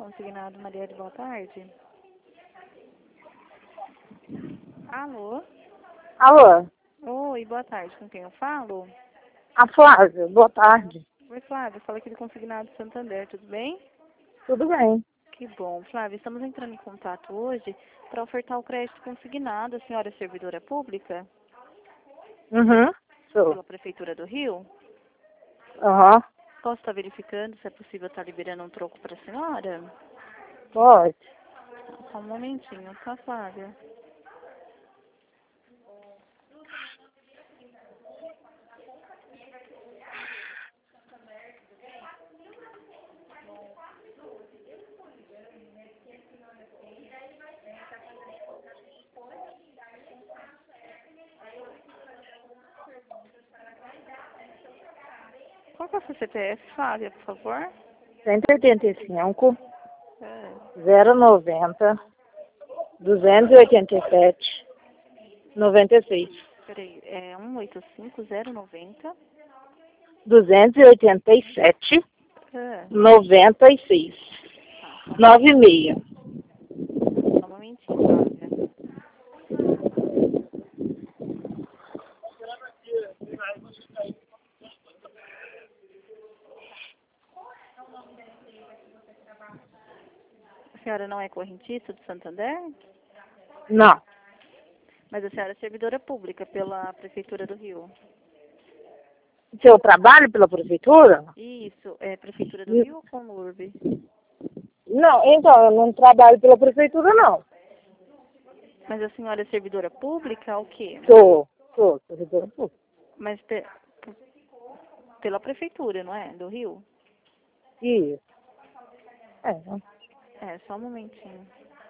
Consignado Marielle, boa tarde. Alô? Alô? Oi, boa tarde. Com quem eu falo? A Flávia, boa tarde. Oi, Flávia. Fala aqui do Consignado Santander, tudo bem? Tudo bem? Que bom. Flávia, estamos entrando em contato hoje para ofertar o crédito consignado. A senhora é servidora pública Uhum. Sou. pela Prefeitura do Rio? Aham. Posso estar verificando se é possível estar liberando um troco para a senhora? Pode. Só um momentinho, tá, Flávia? Qual que é o seu CPF, Flávia, por favor? 185, É, 090, 287, 96. peraí, é 185090. 287, É, 96. tá. 96. Só um momentinho, Flávia. A senhora não é correntista do Santander? Não. Mas a senhora é servidora pública pela Prefeitura do Rio. Se eu trabalho pela prefeitura? Isso, é Prefeitura do Rio ou Conurb? Não, então, eu não trabalho pela prefeitura, não. Mas a senhora é servidora pública, o quê? Sou servidora pública. Mas pela Prefeitura, não é? Do Rio? Isso. É, só um momentinho.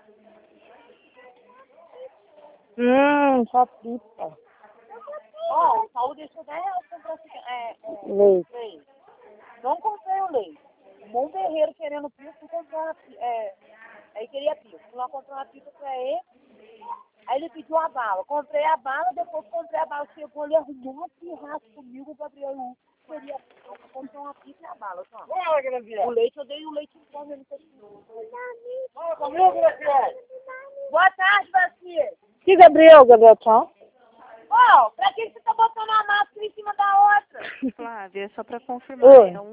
Só pipa. Ó, o Paulo deixou 10 reais comprar Leite. leite. Não comprei o leite. Um bom berreiro querendo pipa, fui comprar uma pipa. Aí queria pipa. Fui lá comprar uma pipa pra ele. Aí ele pediu a bala. Comprei a bala, depois comprei a bala. Chegou, ele arrumou uma pirraça comigo, o Gabriel queria comprar uma pipa e a bala. Só. O leite, eu dei o leite em fome, ele não Fala comigo, Graciele. Boa tarde, Graciele. Que Gabriel Tchau? Ó, pra que você tá botando a máscara em cima da outra? Flávia, só para confirmar, Oi. é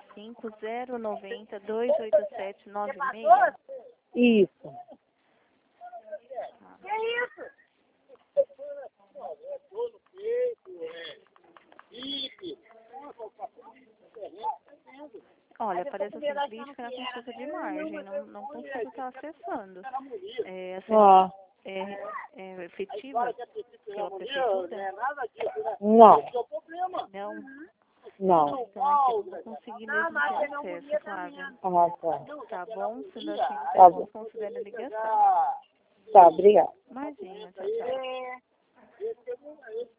185-090-287-96? Isso. Que isso? Olha, aparece assim crítica na consulta de margem, não consigo estar acessando. Ó. É efetiva pela prefeitura? Não. Não? Não. Então aqui eu não vou conseguir mesmo ter acesso, Flávia. Ah, tá. Tá bom? Sendo assim, Tá então bom. considere a ligação. Tá, obrigada. Imagina, tchau, tchau.